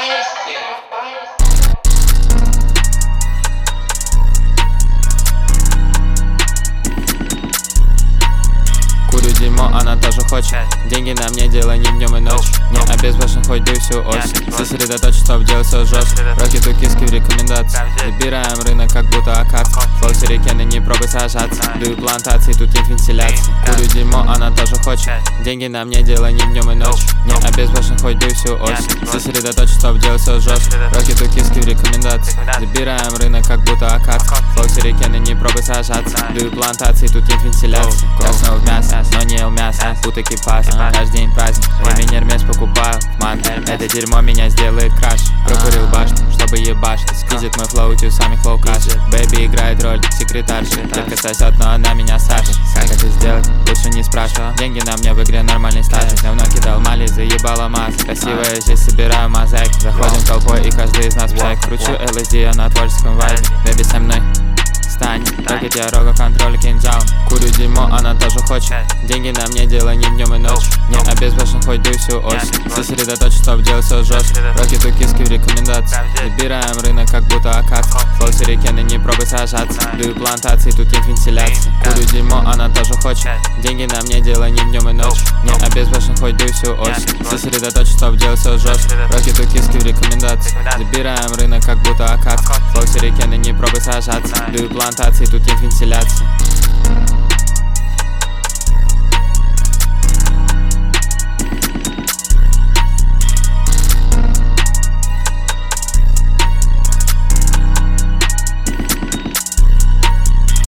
Курю дерьмо, она тоже хочет. Деньги на мне, дело не днем и ночь. Не обезвожен, хоть дуй всю ось. Сосредоточен, чтоб делать все жестко. Рокету киски в рекомендации. Забираем рынок, как будто акация. Флоу сирикены, не пробуй сажаться. Дую плантации, тут нет вентиляции. Курю дерьмо, она тоже хочет. Деньги на мне, дело не днем и ночь. Не обезвожен, хоть дуй всю ось. Сосредоточен, чтоб делать все жестко. Рокету киски в рекомендации. Забираем рынок, как будто акация. Флоу сирикены, не пробуй сажаться. Дую плантации, тут нет вентиляции. Я снова в мясо, но не ел мясо, пут экипаж. Каждый день праздник, ремень Hermes покупаю в манго. Это дерьмо меня сделает краш. Прокурил башню, чтобы ебашить. Скизит мой флоу, у самих флоу каши. Бэби играет роль секретарши. Детка сосет, но она меня старше. Как это сделать? Лучше не спрашивай. Деньги на мне в игре нормальный статус. Давно кидал мали, заебала масса. Красивая здесь, собираю мозаик. Заходим толпой и каждый из нас псайк. Кручу LSD, я на творческом вайбе. Бэби со мной станет. Рокет, я рога, контроль кинжал. Курю дерьмо, она тоже хочет. Деньги на мне, дело не днем и ночь. Не обезвожен, хоть дуй всю ось. Сосредоточен, чтоб делать все жестко. Рокету киски в рекомендации. Забираем рынок, как будто акация. Флоу сирикены, не пробуй сажаться. Дую плантации, тут нет вентиляции. Курю дерьмо, она тоже хочет. Деньги на мне, дело не днем и ночь. Не обезвожен, хоть дуй всю ось. Сосредоточен, чтоб делать все жестко. Рокету киски в рекомендации. Забираем рынок, как будто акация. Флоу сирикены, не пробуй сажаться. Дую плантации, тут нет вентиляции.